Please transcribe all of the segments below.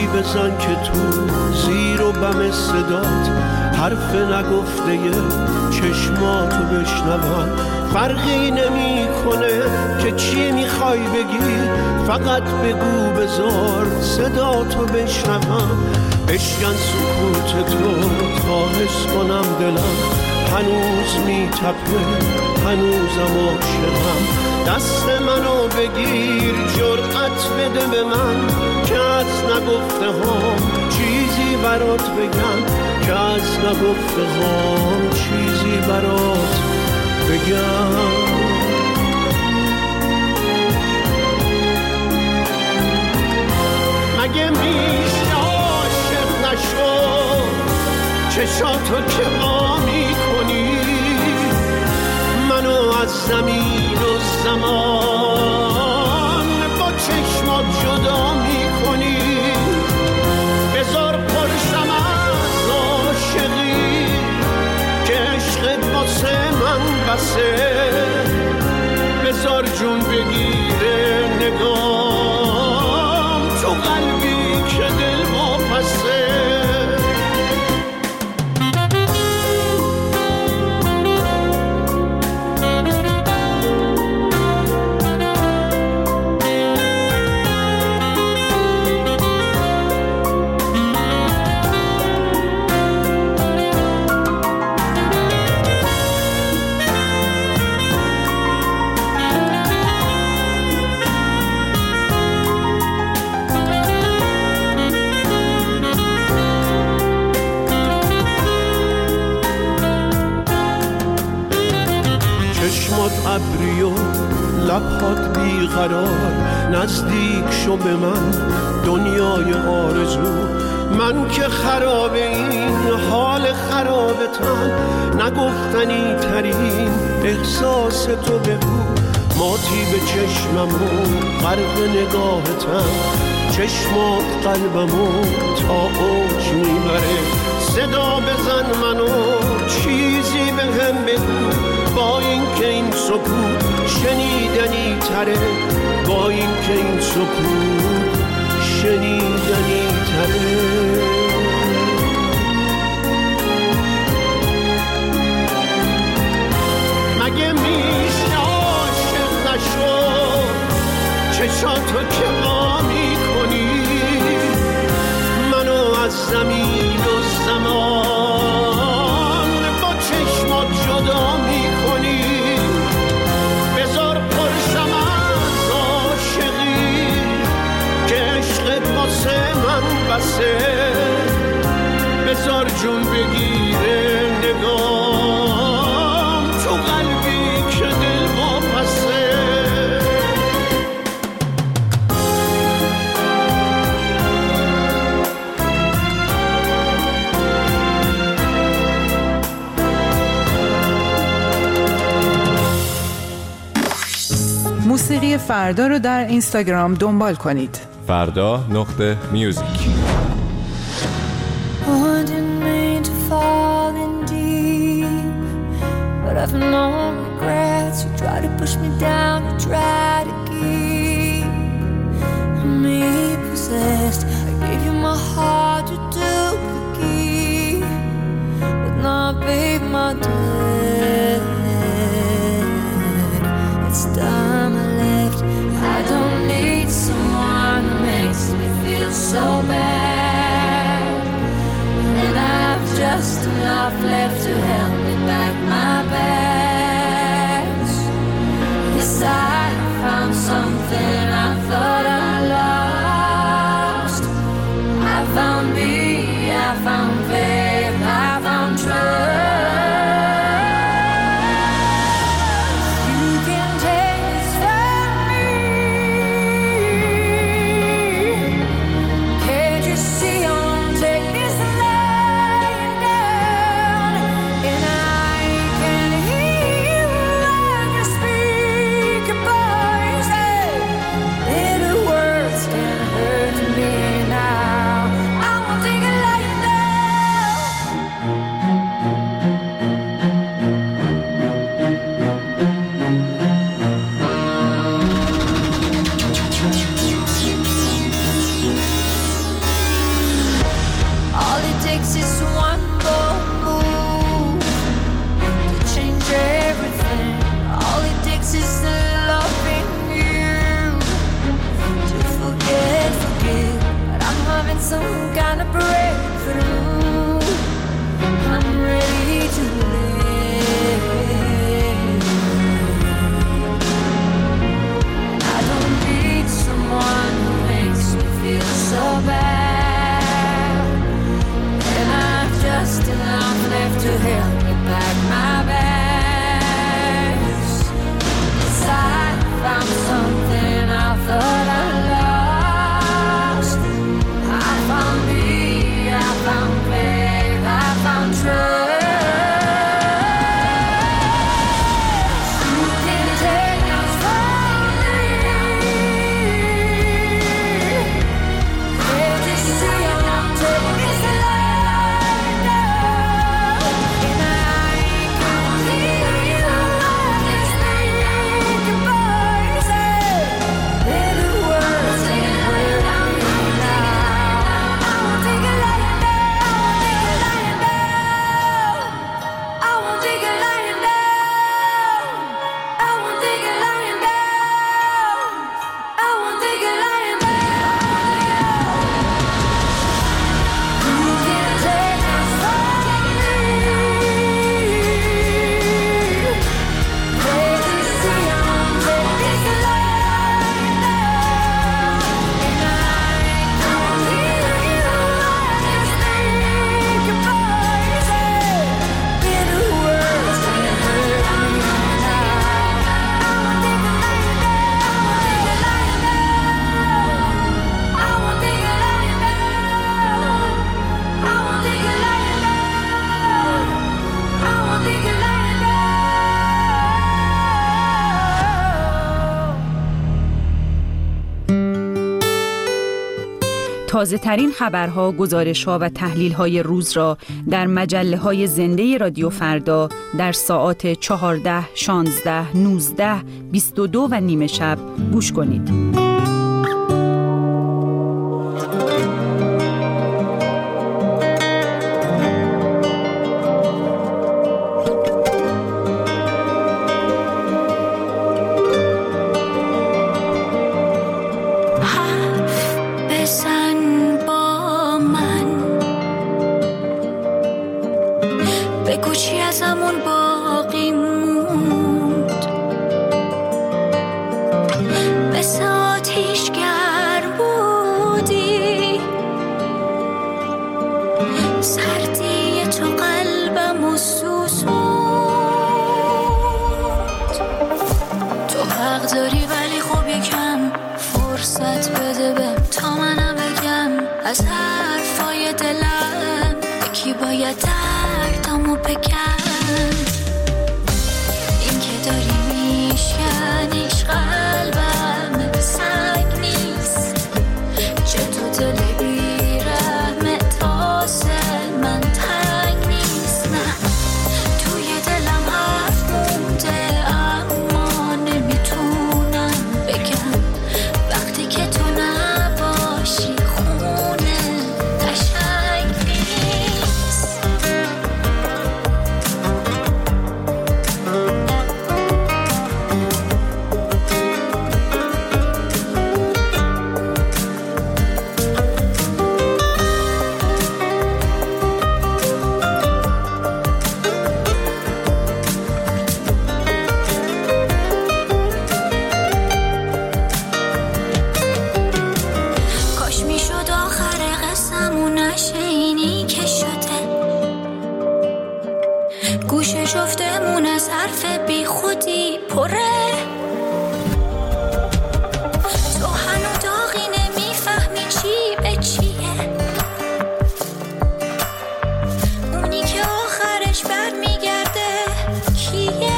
بزن که تو زیر و بم صدات حرف نگفته چشماتو بشنوم. فرقی نمی کنه که چی میخوای بگی، فقط بگو بذار صداتو بشنوم. بشکن سکوت تو تا حس کنم دلم هنوز میتپه، هنوزم عاشقم. دست منو بگیر جرأت بده به من که از نگفته هام چیزی برات بگم، که از نگفته هام چیزی برات بگم. مگه میشه عاشق نشو چشاتو که وا میکنی، منو از زمین و زمان با چشمات جدا میکنی. بذار پرشم از عاشقی که عشقت واسه من بسه، بذار جون بگیره نگام تو قلبی که دل واپسه. چشمات ابری و لبهات بیقرار، نزدیک شو به من دنیای آرزو. من که خراب این حال خرابتم، نگفتنی ترین احساس تو بگو. ماتی به چشمم و غرق نگاهتم، چشمات قلبمو تا اوج میبره. صدا بزن منو چیزی به هم بگو، با این که این سکوت شنیدنی تره، با این که این سکوت شنیدنی تره. مگه میشه عاشق نشو چشاتو که وا میکنی، منو از زمین و زمان با چشمات جدا میکنی. بذار پرشم از عاشقی که عشقت واسه من بسه، بذار جون بگیره نگام تو قلبی که دل واپسه. موسیقی فردا رو در اینستاگرام دنبال کنید. فردا.music. I've no regrets. You try to push me down, you try to keep me possessed. I gave you my heart, you took the key, but now I paid my debt. It's time I left. I don't need someone who makes me feel so bad, and I've just enough left to help me back my bags. Yes, I found something I thought I lost. I found me, I found faith, I found trust. تازه ترین خبرها، گزارش‌ها و تحلیل‌های روز را در مجله‌های زنده رادیو فردا در ساعات 14، 16، 19، 22 و نیمه شب گوش کنید. از حرفای دلم یکی باید دردامو بگم. این که داری میشکنیش قلبم سنگ نیست، چطور دل بیرحم تاسه من تنگ نیست. نه توی دلم حرف مونده اما نمیتونم بگم. وقتی که تو نباشی جفتمون از حرف بی خودی پره. تو هنو داغی نمیفهمی چی به چیه، اونی که آخرش بر میگرده کیه.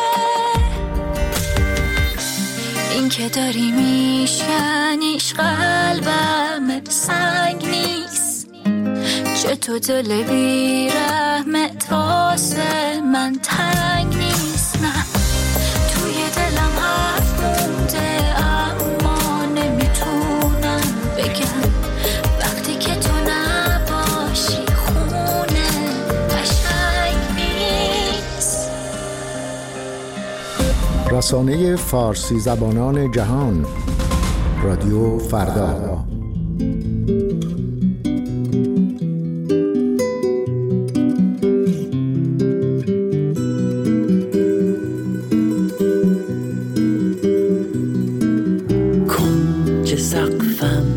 این که داری میشکنیش قلبم سنگ نیست، چطور دل بیرحم تاسه من تنگ نیست. نه توی دلم حرف مونده اما نمیتونم بگم. وقتی که تو نباشی خونه قشنگ نیست. رسانه فارسی زبانان جهان، رادیو فردا. سقفم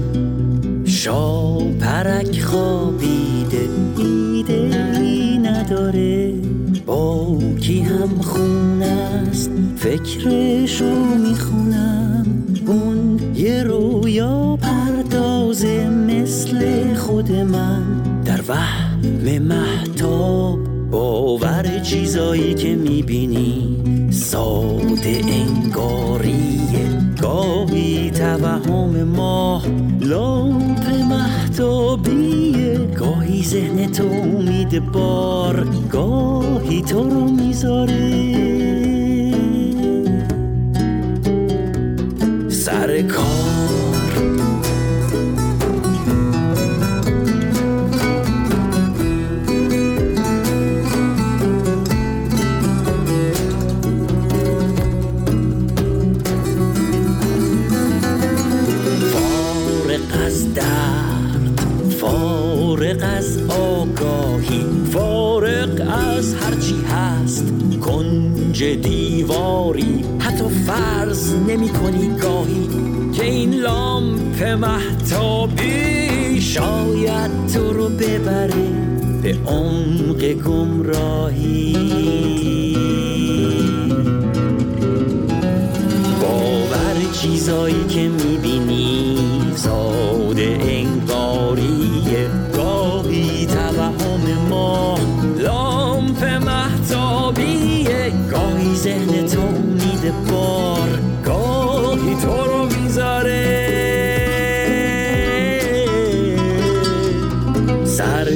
شاپرک خوابیده، ایده‌ای نداره با کی هم خون است، فکرشو میخونم. اون یه رویا پردازه مثل خود من، در وهم مهتاب باور چیزایی که میبینی ساده انگاریه. گاهی توهم ماه لامپ مهتابیه، گاهی ذهن تو امید بار، گاهی تو رو میذاره سر کار. فارغ از آگاهی، فارغ از هرچی هست کنج دیواری، حتی فرض نمی کنی گاهی که این لامپ مهتابی شاید تو رو ببره به عمق گمراهی. باور چیزایی که میبینی ساده انگاریه، گاهی توهم ما لامپ مهتاب خوابیه، گاهی ذهن تو میده بار، گاهی تو رو میذاره سر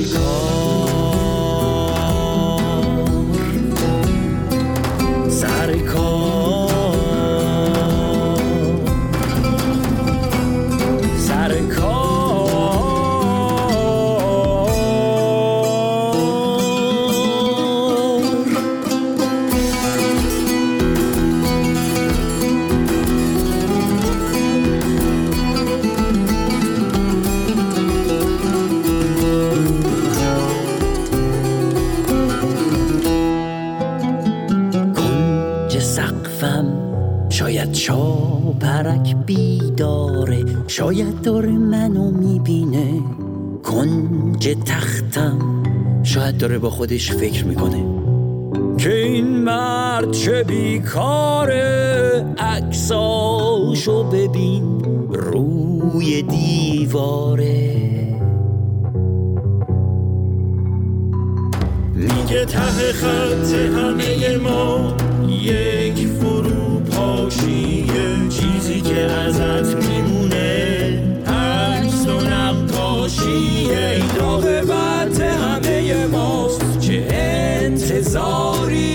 شاید شاپرک بیداره، شاید داره منو میبینه. کنج تختم شاید داره با خودش فکر میکنه که این مرد چه بیکاره. عکساشو ببین روی دیواره، میگه ته خط همه ما یک فروپاشیه، چیزی که ازت میمونه عکس و نقاشیه. این عاقبت همه ماست، چه انتظاری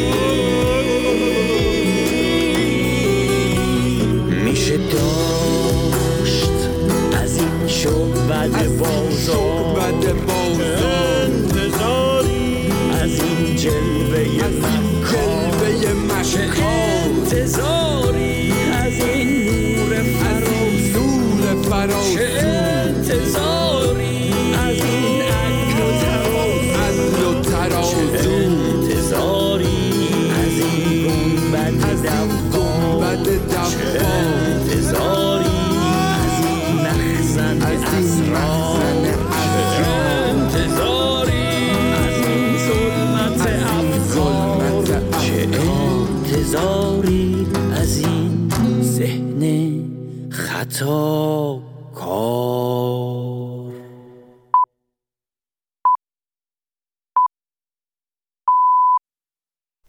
میشه داشت از این شعبد بازار، انتظاری از این جلوه مشکار، انتظاری از این نور فرازو، چه انتظاری از این عقل و ترازو، چه انتظاری از این گنبد دفاع، چه انتظاری از این مخزن اسرار، چه انتظاری از این ظلمت افکار، چه انتظاری از این ذهن خطا.